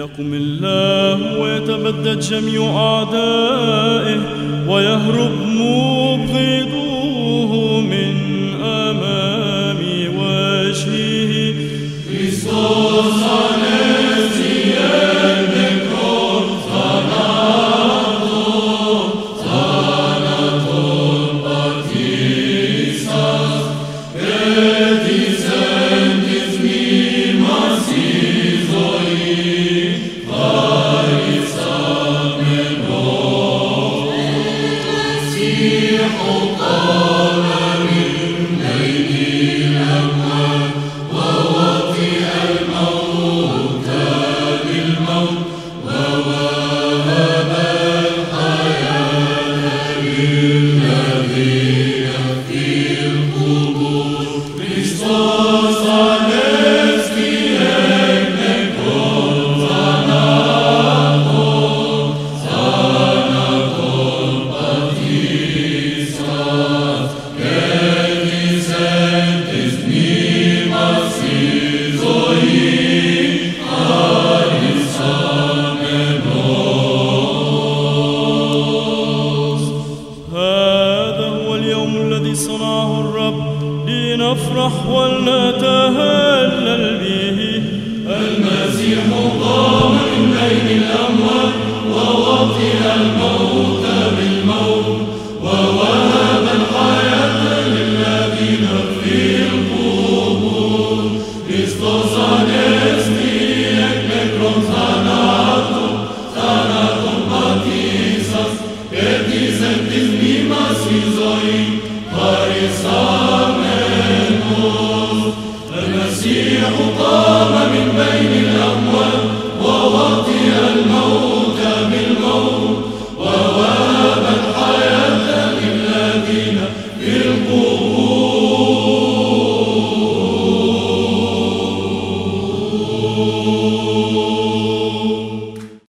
يقم الله ويتبدد جميع أعدائه ويهرب مبغضوه من أمام وجهه. Christos anestiae necron thanaton baptistas et discendis mimas Isoi parisamenos Messiho qala min beyni الأموات ووطئ الموت بالموت ووهب الحياة للذين في القبور. Christos anestiae necron thanaton baptistas et discendis mimas Isoi parisamenos. هذا هو اليوم الذي صنعه الرب لنفرح ولنتهلل به. المسيح قام من بين الأموات ووطئ الموت بالموت ووهب الحياة للذين في القبور. Christos anestiae necron thanaton baptistas et discendis mimas Isoi parisamenos. المسيح قام من بين الأموات ووطئ الموت بالموت ووهب الحياة للذين في القبور.